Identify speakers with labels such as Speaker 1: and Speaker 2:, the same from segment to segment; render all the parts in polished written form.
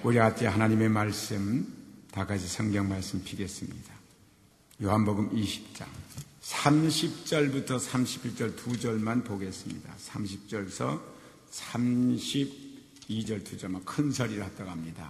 Speaker 1: 우리 같이 하나님의 말씀, 다 같이 성경 말씀 피겠습니다. 요한복음 20장 30절부터 31절 두 절만 보겠습니다. 30절에서 32절 두 절만 큰 소리로 합독합니다.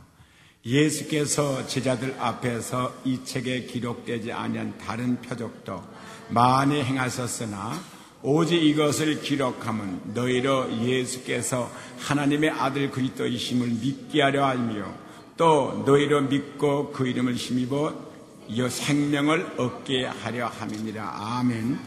Speaker 1: 예수께서 제자들 앞에서 이 책에 기록되지 아니한 다른 표적도 많이 행하셨으나 오직 이것을 기록함은 너희로 예수께서 하나님의 아들 그리스도이심을 믿게 하려 하며 또 너희로 믿고 그 이름을 힘입어 이 생명을 얻게 하려 함이니라. 아멘.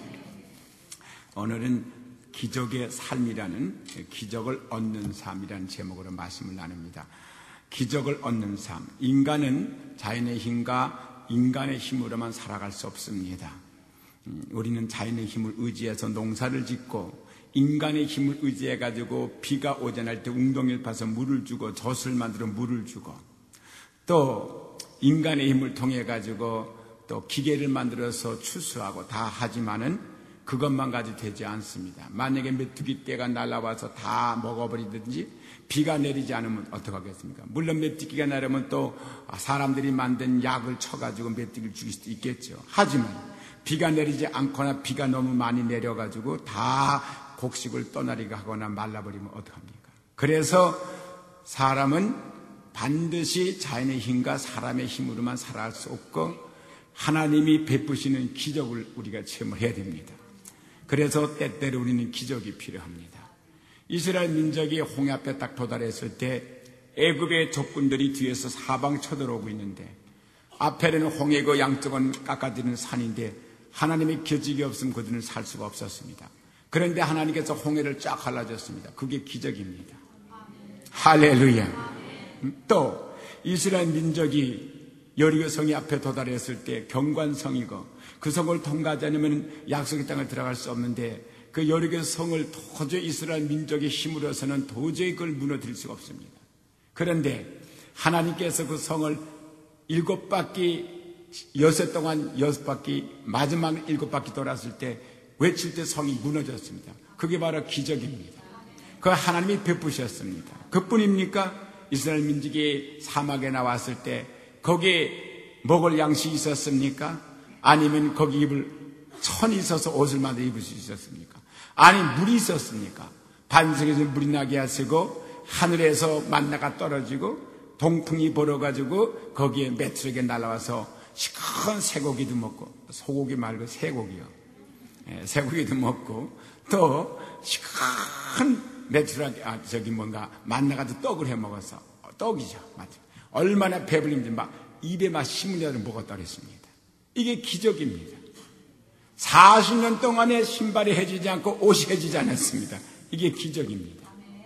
Speaker 1: 오늘은 기적의 삶이라는, 기적을 얻는 삶이라는 제목으로 말씀을 나눕니다. 기적을 얻는 삶. 인간은 자연의 힘과 인간의 힘으로만 살아갈 수 없습니다. 우리는 자연의 힘을 의지해서 농사를 짓고 인간의 힘을 의지해가지고 비가 오전할 때 웅덩이를 파서 물을 주고 젖을 만들어 물을 주고 또 인간의 힘을 통해가지고 또 기계를 만들어서 추수하고 다 하지만은 그것만 가지고 되지 않습니다. 만약에 메뚜기 떼가 날아와서 다 먹어버리든지 비가 내리지 않으면 어떡하겠습니까? 물론 메뚜기가 내리면 또 사람들이 만든 약을 쳐가지고 메뚜기를 죽일 수도 있겠죠. 하지만 비가 내리지 않거나 비가 너무 많이 내려가지고 다 곡식을 떠나리게 하거나 말라버리면 어떡합니까? 그래서 사람은 반드시 자연의 힘과 사람의 힘으로만 살아갈 수 없고 하나님이 베푸시는 기적을 우리가 체험을 해야 됩니다. 그래서 때때로 우리는 기적이 필요합니다. 이스라엘 민족이 홍해 앞에 딱 도달했을 때 애굽의 적군들이 뒤에서 사방 쳐들어오고 있는데 앞에는 홍해고 양쪽은 깎아지는 산인데 하나님의 기적이 없으면 그들은 살 수가 없었습니다. 그런데 하나님께서 홍해를 쫙 갈라줬습니다. 그게 기적입니다. 할렐루야. 또 이스라엘 민족이 여리고 성이 앞에 도달했을 때 경관성이고 그 성을 통과하지 않으면 약속의 땅을 들어갈 수 없는데 그 여리고 성을 도저히 이스라엘 민족의 힘으로서는 도저히 그걸 무너뜨릴 수가 없습니다. 그런데 하나님께서 그 성을 7바퀴 6바퀴 마지막 7바퀴 돌았을 때 외칠 때 성이 무너졌습니다. 그게 바로 기적입니다. 그 하나님이 베푸셨습니다. 그뿐입니까? 이스라엘 민족이 사막에 나왔을 때 거기에 먹을 양식이 있었습니까? 아니면 거기 입을 천이 있어서 옷을 만들어 입을 수 있었습니까? 아니 물이 있었습니까? 반석에서 물이 나게 하시고 하늘에서 만나가 떨어지고 동풍이 불어가지고 거기에 메뚜기가 날아와서 시큰 쇠고기도 먹고 소고기 말고 쇠고기요. 쇠고기도 먹고 또 시큰 메뚜기가 만나가지고 떡을 해 먹어서 떡이죠. 맞죠? 얼마나 배불린지 막 입에 막 심으려고 먹었다 그랬습니다. 이게 기적입니다. 40년 동안에 신발이 해지지 않고 옷이 해지지 않았습니다. 이게 기적입니다.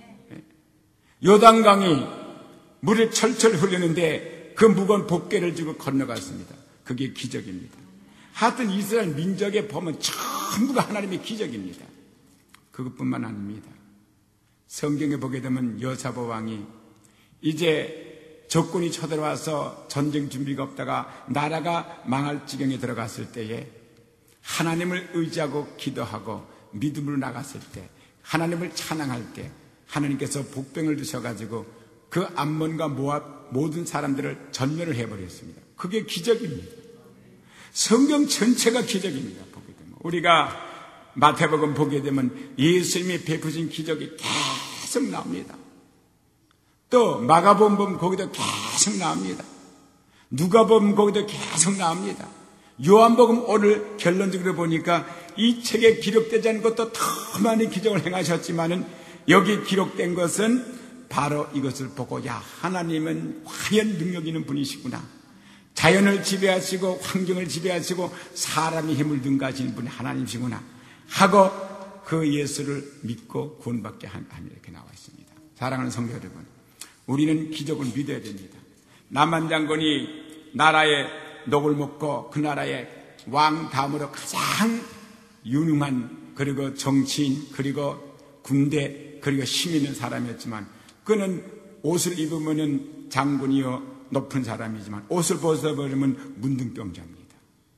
Speaker 1: 요단강이 물을 철철 흐르는데 그 무거운 복개를 주고 건너갔습니다. 그게 기적입니다. 하여튼 이스라엘 민족의 범은 전부가 하나님의 기적입니다. 그것뿐만 아닙니다. 성경에 보게 되면 여사보 왕이 이제 적군이 쳐들어와서 전쟁 준비가 없다가 나라가 망할 지경에 들어갔을 때에 하나님을 의지하고 기도하고 믿음으로 나갔을 때 하나님을 찬양할 때 하나님께서 복병을 주셔가지고 그 암몬과 모압 모든 사람들을 전멸을 해버렸습니다. 그게 기적입니다. 성경 전체가 기적입니다. 보게 되면 우리가 마태복음 보게 되면 예수님이 베푸신 기적이 계속 나옵니다. 또 마가복음 거기도 계속 나옵니다. 누가복음 거기도 계속 나옵니다. 요한복음 오늘 결론적으로 보니까 이 책에 기록되지 않은 것도 더 많은 기적을 행하셨지만은 여기 기록된 것은 바로 이것을 보고 야 하나님은 과연 능력 있는 분이시구나. 자연을 지배하시고 환경을 지배하시고 사람의 힘을 능가하시는 분이 하나님이시구나 하고 그 예수를 믿고 구원받게 하는 이렇게 나와 있습니다. 사랑하는 성도 여러분, 우리는 기적을 믿어야 됩니다. 남한 장군이 나라의 녹을 먹고 그 나라의 왕 다음으로 가장 유능한 그리고 정치인 그리고 군대 그리고 힘 있는 사람이었지만 그는 옷을 입으면 장군이요 높은 사람이지만 옷을 벗어버리면 문둥병자입니다.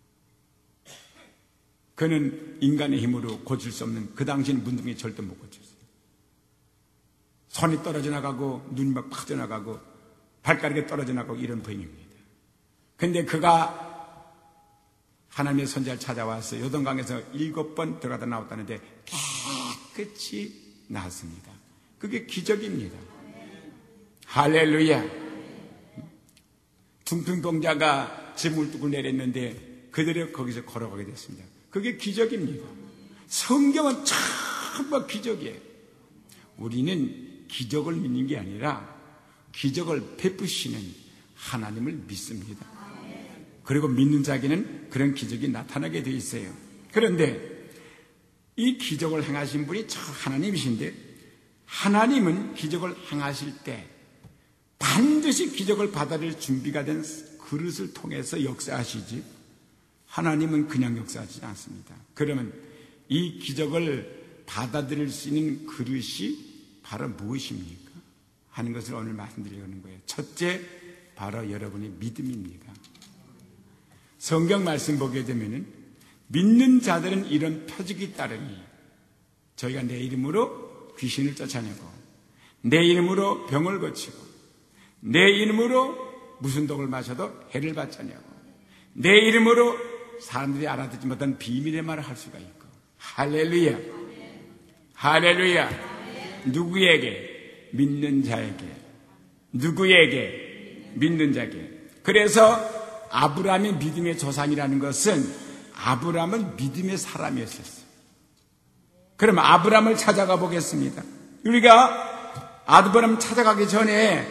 Speaker 1: 그는 인간의 힘으로 고칠 수 없는 그 당시에는 문둥이 절대 못 고쳤어요. 손이 떨어져 나가고 눈이 막 빠져나가고 발가락에 떨어져 나고 이런 병입니다. 근데 그가 하나님의 선지자를 찾아와서 요단강에서 7번 들어가다 나왔다는데 깨끗이 나았습니다. 그게 기적입니다. 할렐루야. 퉁퉁동자가 짐을 두고 내렸는데 그들이 거기서 걸어가게 됐습니다. 그게 기적입니다. 성경은 전부 기적이에요. 우리는 기적을 믿는 게 아니라 기적을 베푸시는 하나님을 믿습니다. 그리고 믿는 자에게는 그런 기적이 나타나게 되어 있어요. 그런데 이 기적을 행하신 분이 저 하나님이신데, 하나님은 기적을 행하실 때 반드시 기적을 받아들일 준비가 된 그릇을 통해서 역사하시지, 하나님은 그냥 역사하지 않습니다. 그러면 이 기적을 받아들일 수 있는 그릇이 바로 무엇입니까? 하는 것을 오늘 말씀드리려는 거예요. 첫째, 바로 여러분의 믿음입니다. 성경 말씀 보게 되면은 믿는 자들은 이런 표적이 따르니, 저희가 내 이름으로 귀신을 쫓아내고, 내 이름으로 병을 고치고, 내 이름으로 무슨 독을 마셔도 해를 받자냐고, 내 이름으로 사람들이 알아듣지 못한 비밀의 말을 할 수가 있고. 할렐루야. 할렐루야. 누구에게? 믿는 자에게. 누구에게? 믿는 자에게. 그래서 아브라함의 믿음의 조상이라는 것은 아브라함은 믿음의 사람이었어요. 그럼 아브라함을 찾아가 보겠습니다. 우리가 아브라함 찾아가기 전에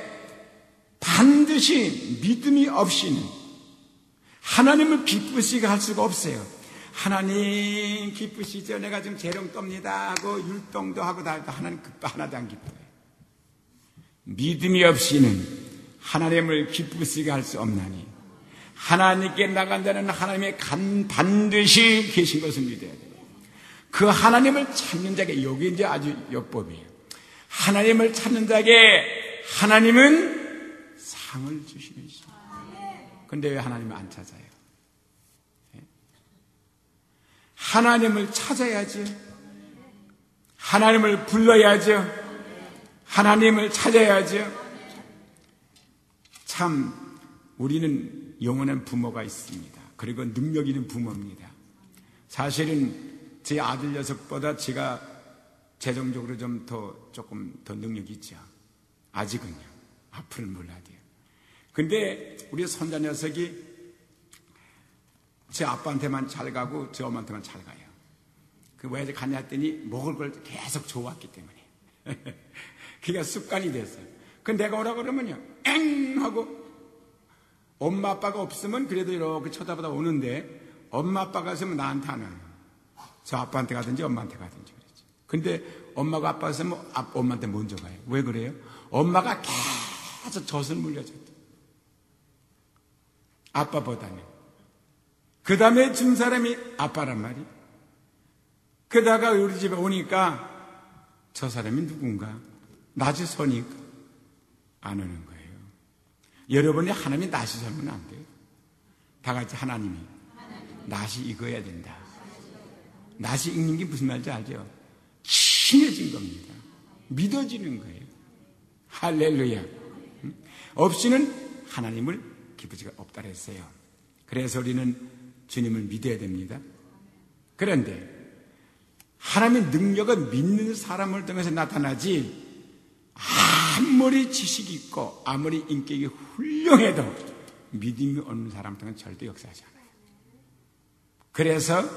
Speaker 1: 반드시 믿음이 없이는 하나님을 기쁘시게 할 수가 없어요. 하나님 기쁘시죠? 내가 지금 재롱 떱니다 하고 율동도 하고 다 해도 하나님 하나도 안 기뻐요. 믿음이 없이는 하나님을 기쁘시게 할 수 없나니 하나님께 나간다는 하나님의 반드시 계신 것을 믿어야 돼요. 그 하나님을 찾는 자에게, 여기 이제 아주 요법이에요. 하나님을 찾는 자에게 하나님은 상을 주시는 시. 그런데 왜 하나님을 안 찾아요? 하나님을 찾아야죠. 하나님을 불러야죠. 하나님을 찾아야죠. 참 우리는 영원한 부모가 있습니다. 그리고 능력 있는 부모입니다. 사실은 제 아들 녀석보다 제가 재정적으로 조금 더 능력이 있죠. 아직은요. 앞으로는 몰라야 돼요. 근데 우리 손자 녀석이 제 아빠한테만 잘 가고 제 엄마한테만 잘 가요. 그 왜 가냐 했더니 먹을 걸 계속 줘왔기 때문에. 그게 습관이 됐어요. 그 내가 오라고 그러면요. 엥! 하고 엄마 아빠가 없으면 그래도 이렇게 쳐다보다 오는데 엄마 아빠가 있으면 나한테 안 와요. 저 아빠한테 가든지 엄마한테 가든지 그랬지. 근데 엄마가 아빠가 있으면 엄마한테 먼저 가요. 왜 그래요? 엄마가 계속 젖을 물려줬다. 아빠보다는. 그 다음에 준 사람이 아빠란 말이에요. 그러다가 우리 집에 오니까 저 사람이 누군가? 낯이 서니까 안 오는 거예요. 여러분이 하나님이 낯이 서면 안 돼요. 다 같이 하나님이 낯이 익어야 된다. 낯이 익는 게 무슨 말인지 알죠? 친해진 겁니다. 믿어지는 거예요. 할렐루야. 없이는 하나님을 기쁠 수가 없다 그랬어요. 그래서 우리는 주님을 믿어야 됩니다. 그런데 하나님의 능력은 믿는 사람을 통해서 나타나지, 아무리 지식이 있고 아무리 인격이 훌륭해도 믿음이 없는 사람 통해서 절대 역사하지 않아요. 그래서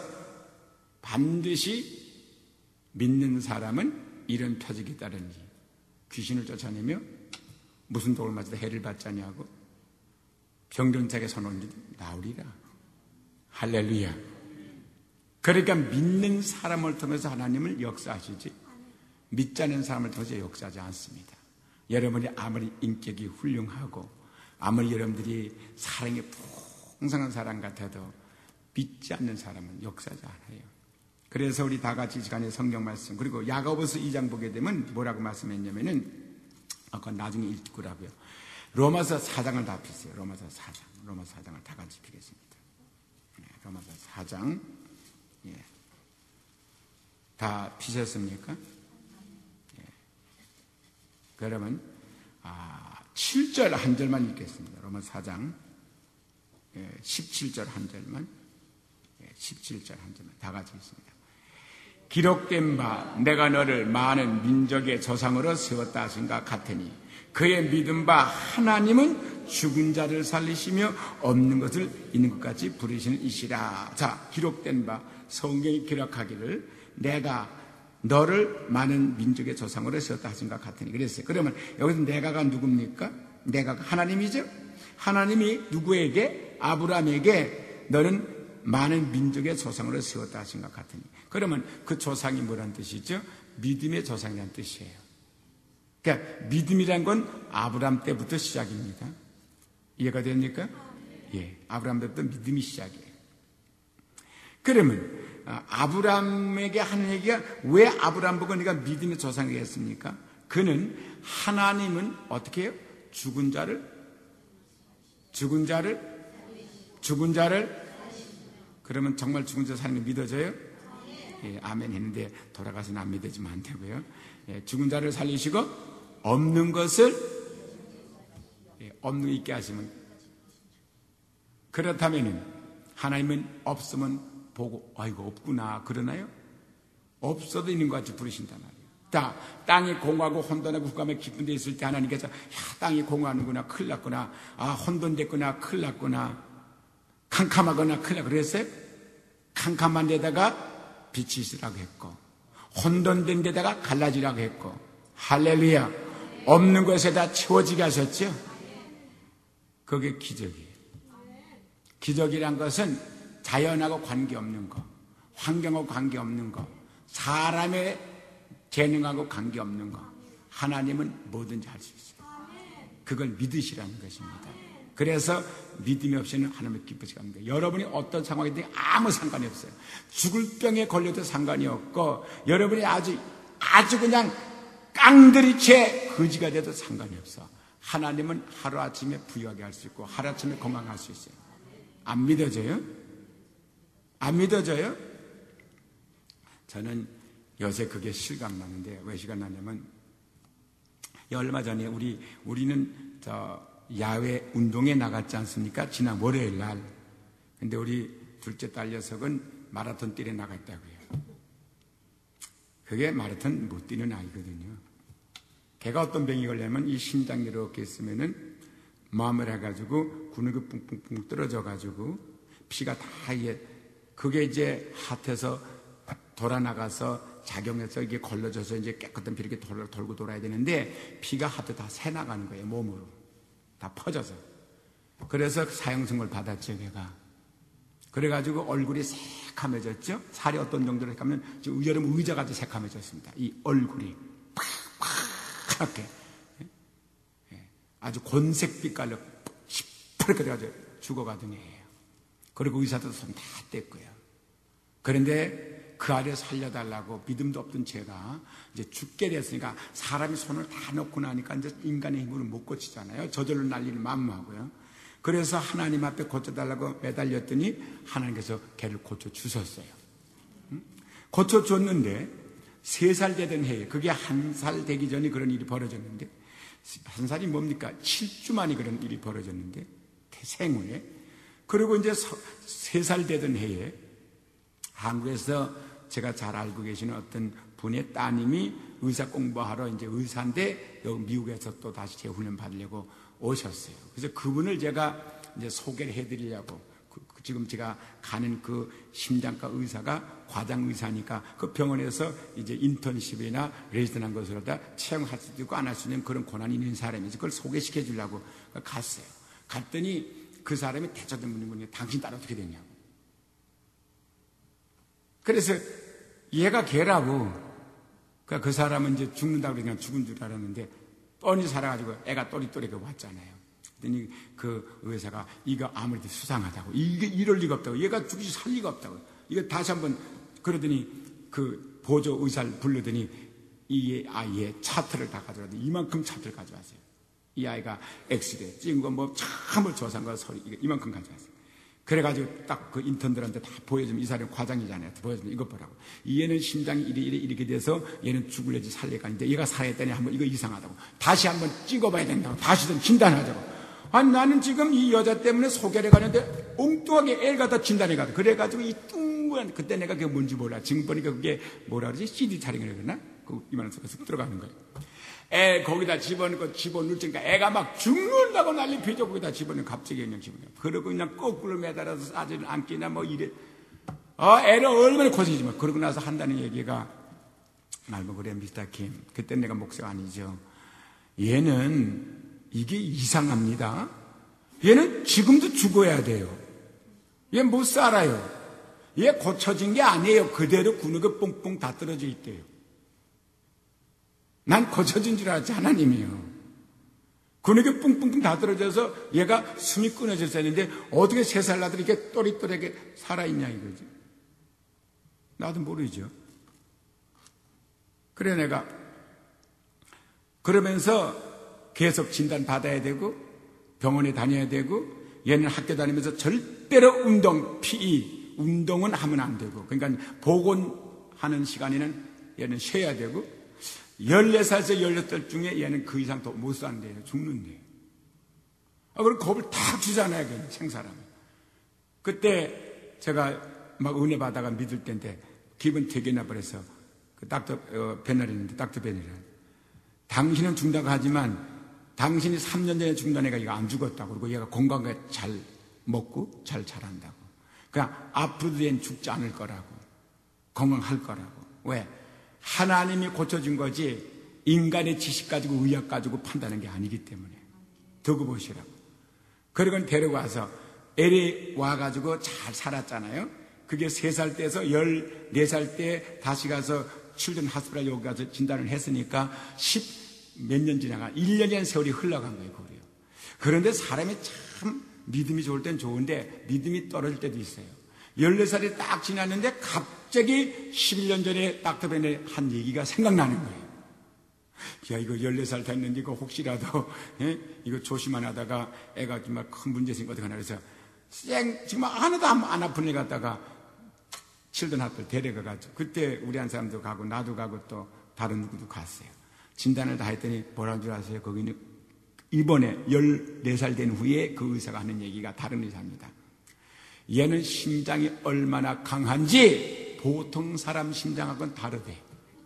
Speaker 1: 반드시 믿는 사람은 이런 표적이 따르니 귀신을 쫓아내며 무슨 독을 맞아도 해를 받자냐고 병든 자에게 손 올리도 나으리라. 할렐루야. 그러니까 믿는 사람을 통해서 하나님을 역사하시지 믿지 않는 사람을 통해서 역사하지 않습니다. 여러분이 아무리 인격이 훌륭하고 아무리 여러분들이 사랑이 풍성한 사람 같아도 믿지 않는 사람은 역사하지 않아요. 그래서 우리 다 같이 시간에 성경 말씀, 그리고 야고보서 2장 보게 되면 뭐라고 말씀했냐면은 아까 나중에 읽고라고요. 로마서 4장을 다 피세요. 로마서 4장을 다 같이 피겠습니다. 네, 로마서 4장. 예. 다 피셨습니까? 예. 그러면 7절 한 절만 읽겠습니다. 로마서 4장 17절 한 절만, 17절 한 절만 다 같이 읽습니다. 기록된 바 내가 너를 많은 민족의 조상으로 세웠다 하신가 같으니 그의 믿은 바 하나님은 죽은 자를 살리시며 없는 것을 있는 것 같이 부르시는 이시라. 자, 기록된 바 성경이 기록하기를 내가 너를 많은 민족의 조상으로 세웠다 하신가 같으니 그랬어요. 그러면 여기서 내가가 누굽니까? 내가가 하나님이죠. 하나님이 누구에게? 아브라함에게 너는 많은 민족의 조상으로 세웠다 하신 것 같으니. 그러면 그 조상이 뭐란 뜻이죠? 믿음의 조상이란 뜻이에요. 그러니까 믿음이란 건 아브라함 때부터 시작입니다. 이해가 됩니까? 예, 아브라함 때부터 믿음이 시작이에요. 그러면 아브라함에게 하는 얘기가 왜 아브라함 보고 네가 믿음의 조상이 했습니까? 그는 하나님은 어떻게 해요? 죽은 자를 그러면 정말 죽은 자 사는 게 믿어져요? 예, 아멘 했는데 돌아가서는 안 믿어지면 안 되고요. 예, 죽은 자를 살리시고 없는 것을 없는 있게 하시면, 그렇다면은 하나님은 없으면 보고 아이고 없구나 그러나요? 없어도 있는 것 같이 부르신단 말이에요. 자, 땅이 공하고 혼돈하고 흑암에 깊은 데 있을 때 하나님께서 땅이 공하는구나 큰일 났구나, 혼돈됐구나 큰일 났구나, 캄캄하거나 큰일 났구나 그랬어요? 캄캄한 데다가 빛이 있으라고 했고 혼돈된 데다가 갈라지라고 했고, 할렐루야, 없는 것에다 채워지게 하셨죠. 그게 기적이에요. 기적이란 것은 자연하고 관계없는 거, 환경하고 관계없는 거, 사람의 재능하고 관계없는 거, 하나님은 뭐든지 할 수 있어요. 그걸 믿으시라는 것입니다. 그래서 믿음이 없이는 하나님을 기쁘시게 합니다. 여러분이 어떤 상황이든 아무 상관이 없어요. 죽을 병에 걸려도 상관이 없고, 여러분이 아주 그냥 깡들이채 거지가 돼도 상관이 없어. 하나님은 하루아침에 부유하게 할 수 있고 하루아침에 건강할 수 있어요. 안 믿어져요? 안 믿어져요? 저는 요새 그게 실감나는데, 왜 실감나냐면 얼마 전에 우리는 야외 운동에 나갔지 않습니까? 지난 월요일 날. 근데 우리 둘째 딸 녀석은 마라톤 뛰러 나갔다고요. 그게 마라톤 못 뛰는 아이거든요. 걔가 어떤 병이 걸려면 이 심장이 이렇게 있으면은 마음을 해가지고 근육이 뿡뿡뿡 떨어져가지고 피가 다 그게 이제 하트에서 돌아나가서 작용해서 이게 걸러져서 이제 깨끗한 피 이렇게 돌고 돌아야 되는데 피가 하트 다 새나가는 거예요. 몸으로 다 퍼져서. 그래서 사형선고를 받았죠, 걔가. 그래가지고 얼굴이 새카매졌죠. 살이 어떤 정도로 새카면 지금 여러분 의자가 새카매졌습니다. 이 얼굴이 팍팍하게 아주 곤색 빛깔로 시퍼렇게 돼가지고 죽어가던 애예요. 그리고 의사도 손 다 뗐고요. 그런데 그 아래 살려달라고 믿음도 없던 제가 이제 죽게 됐으니까 사람이 손을 다 놓고 나니까 이제 인간의 힘으로 못 고치잖아요. 저절로 날리를 만무하고요. 그래서 하나님 앞에 고쳐달라고 매달렸더니 하나님께서 걔를 고쳐주셨어요. 고쳐줬는데 3살 되던 해에, 그게 1살 되기 전에 그런 일이 벌어졌는데, 1살이 뭡니까? 7주 만에 그런 일이 벌어졌는데, 생후에. 그리고 이제 3살 되던 해에 한국에서 제가 잘 알고 계시는 어떤 분의 따님이 의사 공부하러 이제 의사인데 여기 미국에서 또 다시 재훈련 받으려고 오셨어요. 그래서 그분을 제가 이제 소개를 해드리려고, 지금 제가 가는 그 심장과 의사가 과장 의사니까 그 병원에서 이제 인턴십이나 레지던한 것을 하다 채용할 수도 있고 안 할 수 있는 그런 권한이 있는 사람이지, 그걸 소개시켜 주려고 갔어요. 갔더니 그 사람이 대처된 분이 당신 딸 어떻게 되냐고. 그래서 얘가 걔라고. 그러니까 그 사람은 이제 죽는다고 그냥 죽은 줄 알았는데 뻔히 살아가지고 애가 또리또리가 왔잖아요. 그랬더니 그 의사가 이거 아무래도 수상하다고, 이게 이럴 리가 없다고, 얘가 죽이지 살 리가 없다고, 이거 다시 한번. 그러더니 그 보조 의사를 불러더니 이 아이의 차트를 다 가져왔더니 이만큼 차트를 가져왔어요. 이 아이가 엑스레이 찍은 거 뭐 참을 조사한 거 소리 이만큼 가져왔어요. 그래가지고 딱 그 인턴들한테 다 보여주면 이 사람이 과장이잖아요. 보여주면 이것 보라고. 얘는 심장이 이렇게 돼서 얘는 죽을래지 살래가 아닌데 얘가 살아있다니 한번 이거 이상하다고. 다시 한번 찍어봐야 된다고. 다시 좀 진단하자고. 아니 나는 지금 이 여자 때문에 소개를 가는데 엉뚱하게 애를 갖다 진단해 가도 그래가지고 이 뚱한 그때 내가 그게 뭔지 몰라. 지금 보니까 그게 뭐라 그러지? CD 촬영을 그러나? 그 이만한 속에서 들어가는 거예요. 애 거기다 집어넣고 집어넣으니까 애가 막 죽는다고 난리 피죠. 거기다 집어넣으면 갑자기 그냥 집어넣어요. 그러고 그냥 거꾸로 매달아서 싸지를 안기나 뭐 이래. 애를 얼마나 고생이지만 그러고 나서 한다는 얘기가 말고 그래 미스터 킴. 그때 내가 목사가 아니죠. 얘는 이게 이상합니다. 얘는 지금도 죽어야 돼요. 얘 못 살아요. 얘 고쳐진 게 아니에요. 그대로 근육이 뽕뽕 다 떨어져 있대요. 난 고쳐진 줄 알았지 하나님이요. 근육이 뿡뿡뿡 다 떨어져서 얘가 숨이 끊어졌었는데 어떻게 3살 나들이 이렇게 또릿또릿하게 살아있냐 이거지. 나도 모르죠. 그래 내가 그러면서 계속 진단 받아야 되고 병원에 다녀야 되고 얘는 학교 다니면서 절대로 PE 운동은 하면 안 되고 그러니까 복원하는 시간에는 얘는 쉬어야 되고 14살에서 18살 중에 얘는 그 이상 더 못 산대요. 죽는데요. 그럼 겁을 탁 주잖아요. 그냥 생사람. 그때 제가 막 은혜 받아가 믿을 때인데 기분 되게 나버려서 그 닥터 베너리인데 닥터 베너리 당신은 죽는다고 하지만 당신이 3년 전에 죽는 애가 이거 안 죽었다고 그러고 얘가 건강하게 잘 먹고 잘 자란다고. 그냥 앞으로도 얘는 죽지 않을 거라고. 건강할 거라고. 왜? 하나님이 고쳐준 거지 인간의 지식 가지고 의학 가지고 판단하는 게 아니기 때문에 두고 보시라고. 그리고 데려와서 LA 와가지고 잘 살았잖아요. 그게 3살 때에서 14살 때 다시 가서 칠든 하스피탈 여기 가서 진단을 했으니까 10 몇 년 지나가 1년이라는 세월이 흘러간 거예요. 그래요. 그런데 사람이 참 믿음이 좋을 땐 좋은데 믿음이 떨어질 때도 있어요. 14살이 딱 지났는데 갑자기 11년 전에 닥터 벤의 한 얘기가 생각나는 거예요. 야, 이거 14살 됐는데 이거 혹시라도 이거 조심만 하다가 애가 정말 큰 문제 생기고 어떡하나 그래서 지금 하나도 안 아픈 애 갖다가 칠든 학교 데려가가지고 그때 우리 한 사람도 가고 나도 가고 또 다른 누구도 갔어요. 진단을 다 했더니 뭐라는 줄 아세요? 거기는 이번에 14살 된 후에 그 의사가 하는 얘기가 다른 의사입니다. 얘는 심장이 얼마나 강한지 보통 사람 심장하고는 다르대.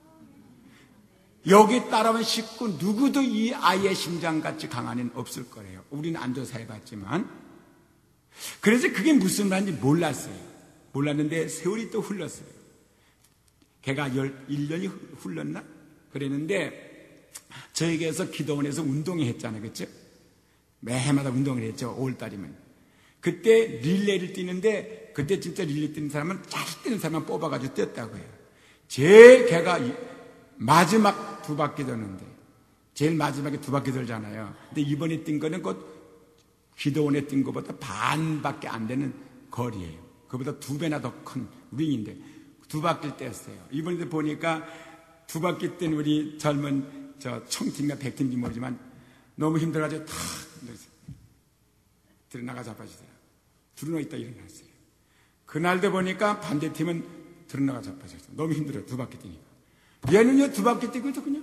Speaker 1: 여기 따라온 식구 누구도 이 아이의 심장같이 강한 애는 없을 거예요. 우리는 앉아서 해봤지만. 그래서 그게 무슨 말인지 몰랐어요. 몰랐는데 세월이 또 흘렀어요. 걔가 1년이 흘렀나? 그랬는데 저에게서 기도원에서 운동회 했잖아요. 그렇죠? 매해마다 운동을 했죠. 5월달이면. 그때 릴레이를 뛰는데 그때 진짜 릴레이 뛰는 사람은 잘 뛰는 사람만 뽑아가지고 뛰었다고 해요. 걔가 마지막 2바퀴 도는데 제일 마지막에 2바퀴 돌잖아요. 근데 이번에 뛴 거는 곧 기도원에 뛴 것보다 반밖에 안 되는 거리예요. 그보다 2배나 더 큰 윙인데 2바퀴를 뛰었어요. 이번에 보니까 2바퀴 뛴 우리 젊은 청팀이나 백팀인지 모르지만 너무 힘들어가지고 탁 들어나가 자빠지더라. 들어나 있다 일어났어요. 그날도 보니까 반대팀은 들어나가 자빠졌어요. 너무 힘들어요. 2바퀴 뛰니까. 얘는요 2바퀴 뛰고 있었군요.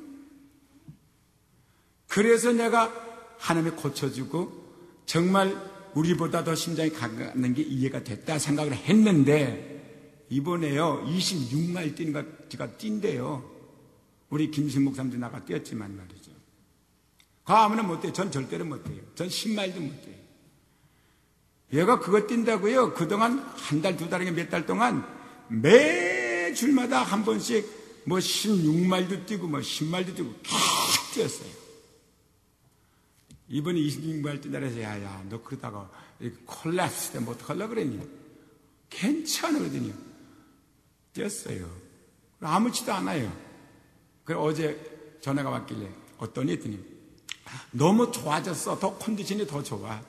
Speaker 1: 그래서 내가 하나님이 고쳐주고 정말 우리보다 더 심장이 강한 게 이해가 됐다 생각을 했는데 이번에요 26마일 뛰는 거 제가 뛴대요. 우리 김신 목사님도 나가 뛰었지만 말이죠. 그 아무나 못해요. 전 절대로 못해요. 전 10마일도 못해요. 얘가 그거 뛴다고요. 그동안 한 달, 2달이나 몇 달 동안 매주마다 한 번씩 뭐 16마일도 뛰고 뭐 10마일도 뛰고 계속 뛰었어요. 이번에 26마일 뛴다 그래서 야야 너 그러다가 콜랩스 때 뭐 어떡하려고 그랬니? 괜찮아 그러더니 뛰었어요. 아무렇지도 않아요. 그래서 어제 전화가 왔길래 어떠니 했더니 너무 좋아졌어. 더 컨디션이 더 좋아.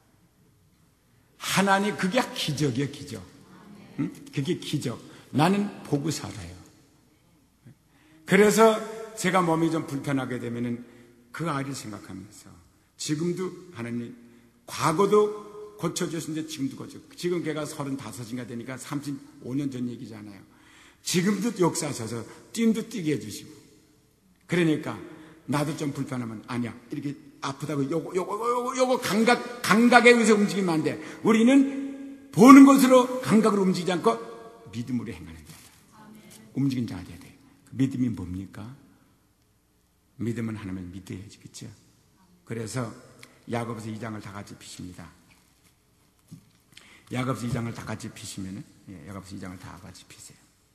Speaker 1: 하나님 그게 기적이에요. 기적. 응? 그게 기적. 나는 보고 살아요. 그래서 제가 몸이 좀 불편하게 되면은 그 아이를 생각하면서 지금도 하나님 과거도 고쳐줬는데 지금도 고쳐. 지금 걔가 35인가 되니까 35년 전 얘기잖아요. 지금도 역사하셔서 띵도 뛰게 해주시고. 그러니까 나도 좀 불편하면 아니야. 이렇게 아프다고 요거 감각에 의해서 움직이면 안 돼. 우리는 보는 것으로 감각으로 움직이지 않고 믿음으로 행하는 자다. 움직인 자가 돼야 돼. 믿음이 뭡니까? 믿음은 하나님을 믿어야지. 그렇죠? 그래서 야고보서 2장을 다 같이 피십니다. 야고보서 2장을 다 같이 피시면은, 야고보서 2장을 다 같이 피세요.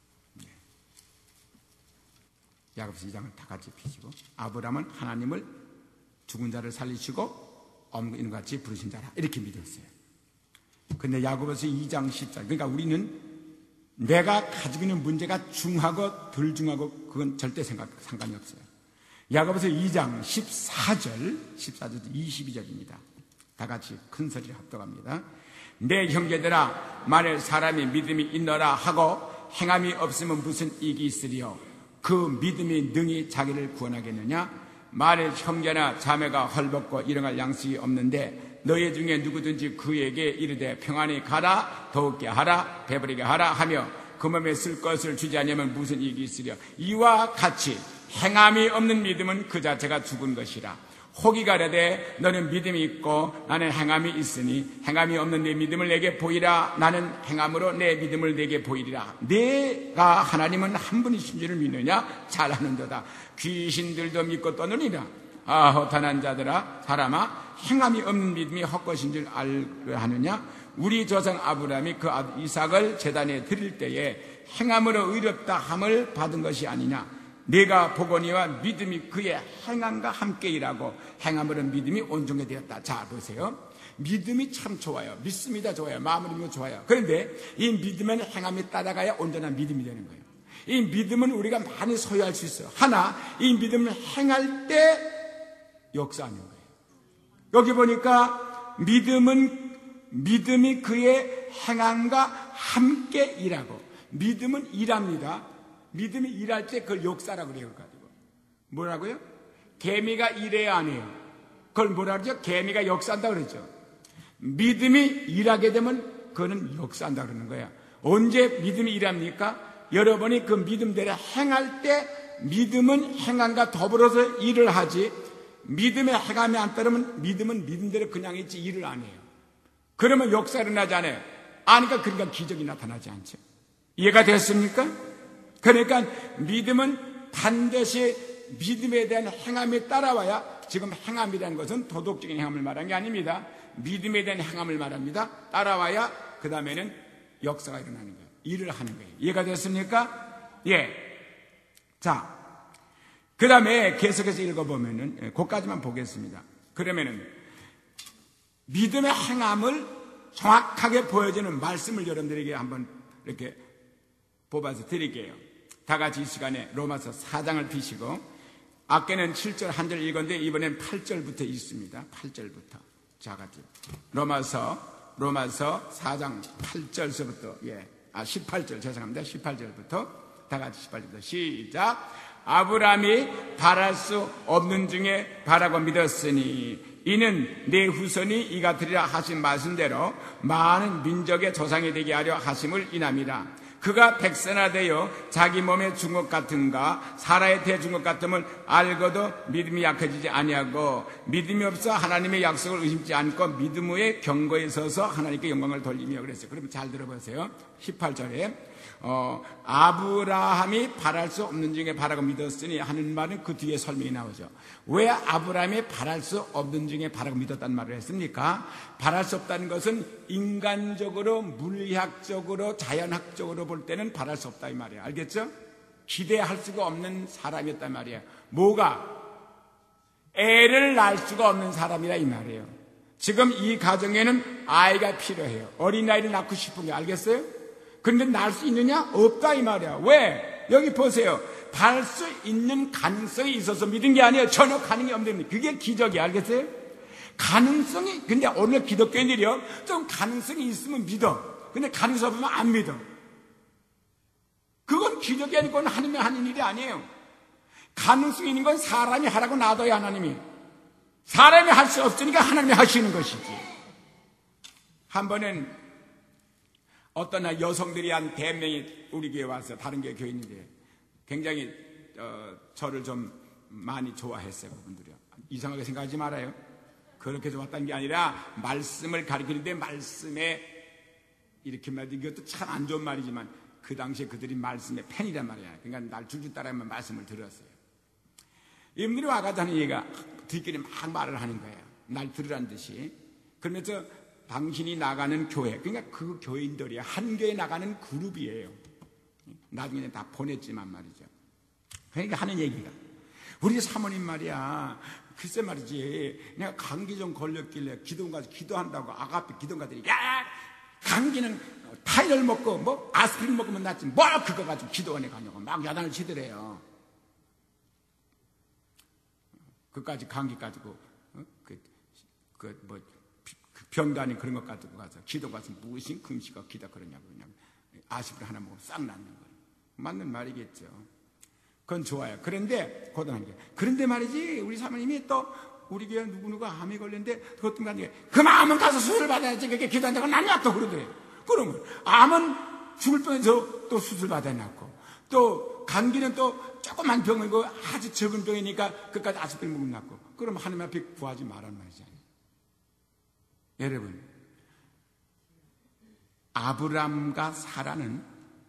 Speaker 1: 야고보서 2장을 다 같이 피시고, 아브라함은 하나님을 죽은 자를 살리시고 없는 것 같이 부르신 자라 이렇게 믿었어요. 근데 야고보서 2장 14, 그러니까 우리는 내가 가지고 있는 문제가 중하고 덜 중하고 그건 절대 상관이 없어요. 야고보서 2장 14절 22절입니다. 다 같이 큰 소리를 합독합니다. 내 형제들아, 만일 사람이 믿음이 있노라 하고 행함이 없으면 무슨 이익이 있으리요? 그 믿음이 능히 자기를 구원하겠느냐? 만일 형제나 자매가 헐벗고 일용할 양식이 없는데 너희 중에 누구든지 그에게 이르되 평안히 가라, 더욱게 하라, 배부르게 하라 하며 그 몸에 쓸 것을 주지 않으면 무슨 이익이 있으려? 이와 같이 행함이 없는 믿음은 그 자체가 죽은 것이라. 혹이 가려되 너는 믿음이 있고 나는 행함이 있으니 행함이 없는 내 믿음을 내게 보이라. 나는 행함으로 내 믿음을 내게 보이리라. 내가 하나님은 한 분이신 줄을 믿느냐? 잘하는도다. 귀신들도 믿고 떠느니라. 아, 허탄한 자들아, 사람아, 행함이 없는 믿음이 헛것인 줄 알려 하느냐? 우리 조상 아브라함이 그 아들 이삭을 제단에 드릴 때에 행함으로 의롭다 함을 받은 것이 아니냐? 내가 보거니와 믿음이 그의 행함과 함께 일하고 행함으로 믿음이 온전히 되었다. 자, 보세요. 믿음이 참 좋아요. 믿습니다. 좋아요. 마음을 믿으면 좋아요. 그런데 이 믿음은 행함이 따라가야 온전한 믿음이 되는 거예요. 이 믿음은 우리가 많이 소유할 수 있어요. 하나, 이 믿음을 행할 때 역사하는 거예요. 여기 보니까 믿음이 그의 행함과 함께 일하고, 믿음은 일합니다. 믿음이 일할 때 그걸 역사라고 그래요. 뭐라고요? 개미가 일해야 안 해요. 그걸 뭐라 그러죠? 개미가 역사한다 그러죠. 믿음이 일하게 되면 그거는 역사한다 그러는 거야. 언제 믿음이 일합니까? 여러분이 그 믿음대로 행할 때 믿음은 행함과 더불어서 일을 하지, 믿음의 행함이 안 따르면 믿음은 믿음대로 그냥 있지 일을 안 해요. 그러면 역사 일어나지 않아요. 그러니까 기적이 나타나지 않죠. 이해가 됐습니까? 그러니까 믿음은 반드시 믿음에 대한 행함이 따라와야, 지금 행함이라는 것은 도덕적인 행함을 말하는 게 아닙니다. 믿음에 대한 행함을 말합니다. 따라와야 그 다음에는 역사가 일어나는 거예요. 일을 하는 거예요. 이해가 됐습니까? 예. 자, 그 다음에 계속해서 읽어보면은, 그까지만 보겠습니다. 그러면은 믿음의 행함을 정확하게 보여주는 말씀을 여러분들에게 한번 이렇게 뽑아서 드릴게요. 다 같이 이 시간에 로마서 4장을 피시고, 아까는 7절 한 절 읽었는데 이번엔 8절부터 읽습니다. 8절부터. 자, 같이. 로마서 4장 8절서부터, 18절, 죄송합니다. 18절부터. 다 같이 18절부터. 시작. 아브라함이 바랄 수 없는 중에 바라고 믿었으니 이는 내 후손이 이가 되리라 하신 말씀대로 많은 민족의 조상이 되게 하려 하심을 인함이라. 그가 백선화되어 자기 몸에 준 것 같은가 사라에 대준 것 같음을 알고도 믿음이 약해지지 아니하고 믿음이 없어 하나님의 약속을 의심치 않고 믿음 후에 경고에 서서 하나님께 영광을 돌리며 그랬어요. 그러면 잘 들어보세요. 18절에 아브라함이 바랄 수 없는 중에 바라고 믿었으니 하는 말은 그 뒤에 설명이 나오죠. 왜 아브라함이 바랄 수 없는 중에 바라고 믿었다는 말을 했습니까? 바랄 수 없다는 것은 인간적으로, 물리학적으로, 자연학적으로 볼 때는 바랄 수 없다 이 말이에요. 알겠죠? 기대할 수가 없는 사람이었단 말이에요. 뭐가? 애를 낳을 수가 없는 사람이라 이 말이에요. 지금 이 가정에는 아이가 필요해요. 어린아이를 낳고 싶은 게, 알겠어요? 근데 낳을 수 있느냐? 없다 이 말이야. 왜? 여기 보세요. 발 수 있는 가능성이 있어서 믿은 게 아니에요. 전혀 가능이 없는, 그게 기적이야. 알겠어요? 가능성이, 근데 오늘 기독교인들이요, 좀 가능성이 있으면 믿어. 근데 가능성이 없으면 안 믿어. 그건 기적이 아니고 하나님이 하는 일이 아니에요. 가능성이 있는 건 사람이 하라고 놔둬야 하나님이. 사람이 할 수 없으니까 하나님이 하시는 것이지. 한 번은 어떤 여성들이 한 대명이 우리 교회 와서 다른 교회 있는데 굉장히 저를 좀 많이 좋아했어요. 그분들이요. 이상하게 생각하지 말아요. 그렇게 좋았다는 게 아니라 말씀을 가르치는데 말씀에 이렇게 말해 이것도 참 안 좋은 말이지만 그 당시에 그들이 말씀의 팬이란 말이야. 그러니까 날 줄줄 따라하면 말씀을 들었어요. 이분들이 와가지고 하는 얘기가 들끼리 막 말을 하는 거예요. 날 들으란 듯이. 그러면서 당신이 나가는 교회, 그러니까 그 교인들이 한 교회 나가는 그룹이에요. 나중에 다 보냈지만 말이죠. 그러니까 하는 얘기가 우리 사모님 말이야, 글쎄 말이지, 내가 감기 좀 걸렸길래 기도원 가서 기도한다고 아가페 기도원 가더니 야, 감기는 타이를 먹고 뭐 아스피린 먹으면 낫지 뭐 그거 가지고 기도원에 가냐고 막 야단을 치더래요. 그까지 감기 가지고 병도 아닌 그런 것 가지고 가서 기도 가서 무슨 금시가 기다 그러냐고 그냥 아스피린 하나 먹으면 싹 낫는 거예요. 맞는 말이겠죠. 그건 좋아요. 그런데 그런데 말이지 우리 사모님이 또 우리 교회 누구누가 암이 걸렸는데 그것 때문에 그 암은 가서 수술 받아야지 그게 기도한다고 난냐 또 그러더래. 그러면 암은 죽을 뻔해서 또 수술 받아야 낫고 또 감기는 또 조그만 병이고 아주 적은 병이니까 그까지 아스피린 먹으면 낫고 그럼 하나님 앞에 구하지 말란 말이잖아요. 여러분, 아브람과 사라는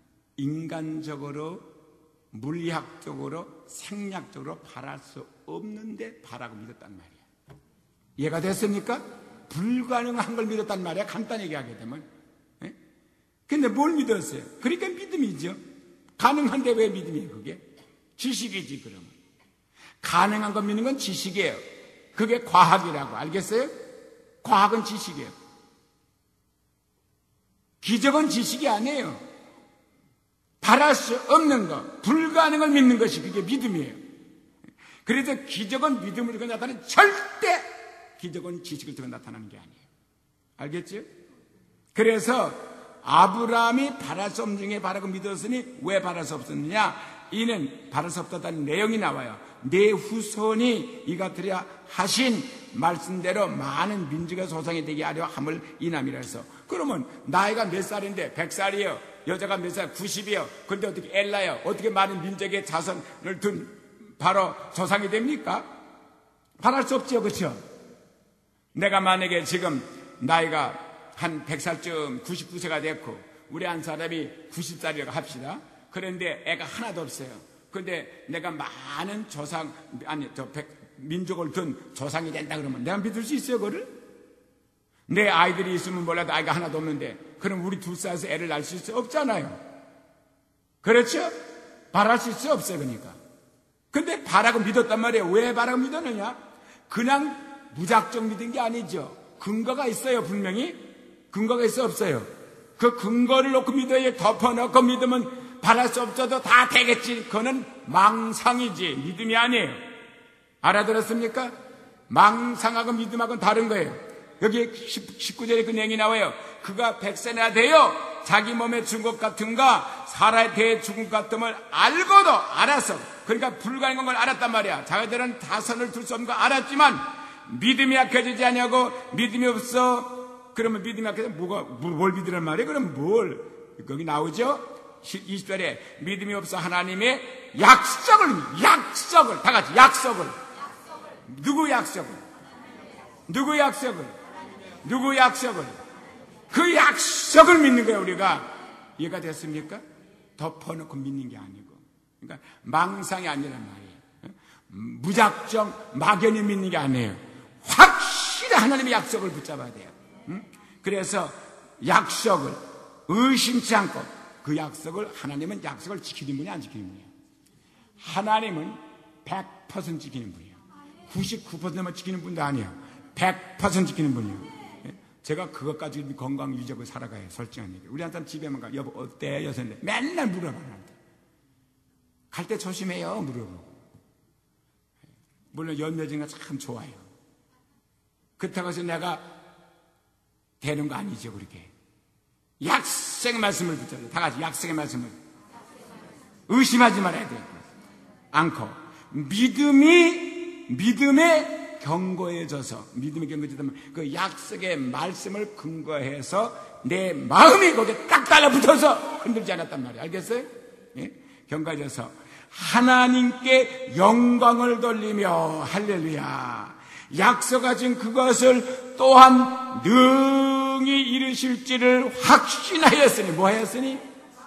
Speaker 1: 인간적으로 물리학적으로 생략적으로 바랄 수 없는데 바라고 믿었단 말이야. 이해가 됐습니까? 불가능한 걸 믿었단 말이야. 간단히 얘기하게 되면. 근데 뭘 믿었어요? 그러니까 믿음이죠. 가능한데 왜 믿음이에요? 그게 지식이지. 그러면 가능한 거 믿는 건 지식이에요. 그게 과학이라고. 알겠어요? 과학은 지식이에요. 기적은 지식이 아니에요. 바랄 수 없는 것, 불가능을 믿는 것이 그게 믿음이에요. 그래서 기적은 믿음을 통해 나타나는 절대 기적은 지식을 통해 나타나는 게 아니에요. 알겠죠? 그래서 아브라함이 바랄 수 없는 중에 바라고 믿었으니 왜 바랄 수 없었느냐? 이는 바랄 수 없었다는 내용이 나와요. 내 후손이 이같으려 하신 말씀대로 많은 민족의 조상이 되게 하려 함을 인함이라 해서. 그러면 나이가 몇 살인데 100살이에요. 여자가 몇 살? 90이요. 그런데 어떻게 엘라요? 어떻게 많은 민족의 자손을 둔 바로 조상이 됩니까? 바랄 수 없죠. 그렇죠? 내가 만약에 지금 나이가 한 100살쯤 99세가 됐고 우리 한 사람이 90살이라고 합시다. 그런데 애가 하나도 없어요. 그런데 내가 많은 조상, 아니 민족을 둔 조상이 된다 그러면 내가 믿을 수 있어요? 그거를? 내 아이들이 있으면 몰라도 아이가 하나도 없는데 그럼 우리 둘 사이에서 애를 낳을 수 있어요? 없잖아요. 그렇죠? 바랄 수 있어요? 없어요? 그러니까. 근데 바라고 믿었단 말이에요. 왜 바라고 믿었느냐? 그냥 무작정 믿은 게 아니죠. 근거가 있어요. 분명히 근거가 있어요? 없어요? 그 근거를 놓고 믿어야 덮어놓고 믿으면 바랄 수 없어도 다 되겠지. 그거는 망상이지 믿음이 아니에요. 알아들었습니까? 망상하고 믿음하고는 다른 거예요. 여기 19절에 그 내용이 나와요. 그가 100세나 되어 자기 몸에 죽은 것 같은가 사라에 대해 죽은 것 같음을 알고도 알았어. 그러니까 불가능한 걸 알았단 말이야. 자기들은 자손을 둘 수 없는 거 알았지만 믿음이 약해지지 않냐고. 믿음이 없어. 그러면 믿음이 약해서 뭘 믿으란 말이에요? 그럼 뭘? 거기 나오죠? 20절에 믿음이 없어 하나님의 약속을 다 같이 약속을 누구 약속을? 누구 약속을? 누구 약속을? 그 약속을 믿는 거예요. 우리가 이해가 됐습니까? 덮어놓고 믿는 게 아니고 그러니까 망상이 아니란 말이에요. 무작정 막연히 믿는 게 아니에요. 확실히 하나님의 약속을 붙잡아야 돼요. 그래서 약속을 의심치 않고 그 약속을 하나님은 약속을 지키는 분이 안 지키는 분이에요. 하나님은 100% 지키는 분이에요. 99%만 지키는 분도 아니에요. 100% 지키는 분이에요. 제가 그것 가지고 건강 유지하고 살아가요. 솔직한 얘기. 우리 한참 집에만 가. 여보 어때? 여선래 맨날 물어봐. 갈 때 조심해요. 물어보고. 물론 연매진가 참 좋아요. 그렇다고 해서 내가 되는 거 아니죠. 그렇게. 약속의 말씀을 붙잡아요. 다 같이 약속의 말씀을. 의심하지 말아야 돼요. 않고. 믿음의 견고해져서, 믿음이 견고해지면 그 약속의 말씀을 근거해서 내 마음이 거기에 딱 달라붙어서 흔들지 않았단 말이에요. 알겠어요? 예? 견고해져서 하나님께 영광을 돌리며, 할렐루야, 약속하신 그것을 또한 능히 이루실지를 확신하였으니, 뭐 하였으니?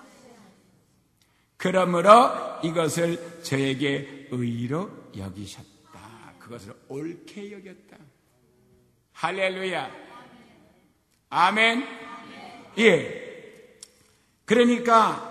Speaker 1: 그러므로 이것을 저에게 의로 여기셨다. 그것을 옳게 여겼다. 할렐루야. 아멘. 예. 그러니까